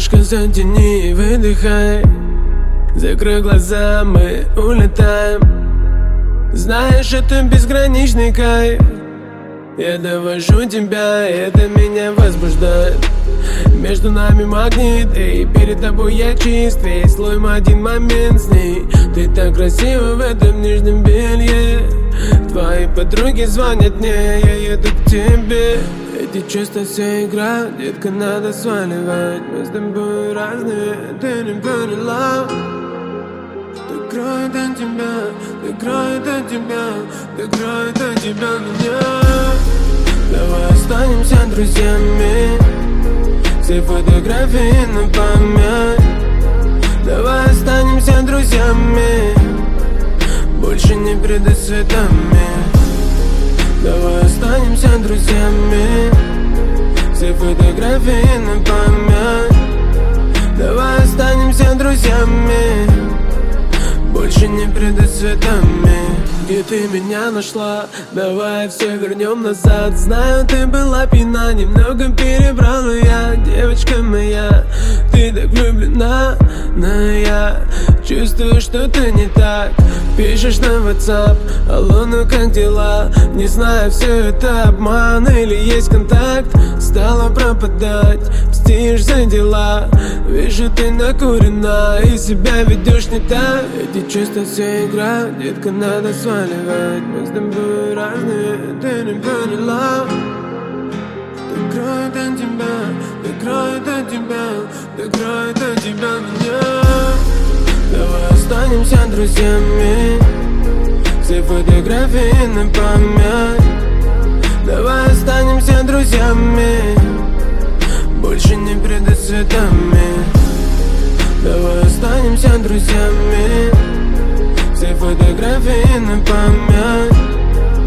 Девочка, затяни и выдыхай. Закрой глаза, мы улетаем. Знаешь, это безграничный кайф. Я довожу тебя, это меня возбуждает. Между нами магнит, и перед тобой я чист. Весь слой один момент с ней. Ты так красива в этом нижнем белье. Твои подруги звонят мне, я еду к тебе. Эти чувства вся игра, детка, надо сваливать. Мы с тобой разные, ты не поняла. Докроет от тебя, докроет от тебя, докроет от тебя меня. Давай останемся друзьями. Все фотографии на память. Давай останемся друзьями. Больше не предрассветами. Давай останемся друзьями. Все фотографии на память. Давай останемся друзьями. Больше не предрассветами. Где ты меня нашла? Давай все вернем назад. Знаю, ты была пьяна, немного перебрала я. Девочка моя, ты так влюблена, но я чувствую, что-то не так. Пишешь на WhatsApp: алло, ну как дела? Не знаю, все это обман или есть контакт. Стала пропадать, мстишь за дела. Вижу, ты накурена и себя ведешь не так. Эти чувства вся игра, детка, надо сваливать. Мы с тобой разные, ты не поняла. Докроет от тебя, докроет от тебя, докроет от тебя меня. Давай останемся друзьями. Все фотографии на память. Давай останемся друзьями. Больше не предрассветами. Давай останемся друзьями. Все фотографии на память.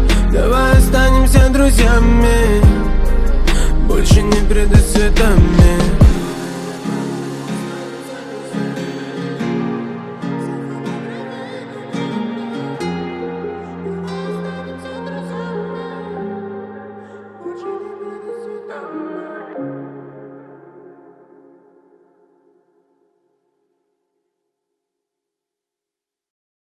Давай останемся друзьями. Больше не предрассветами.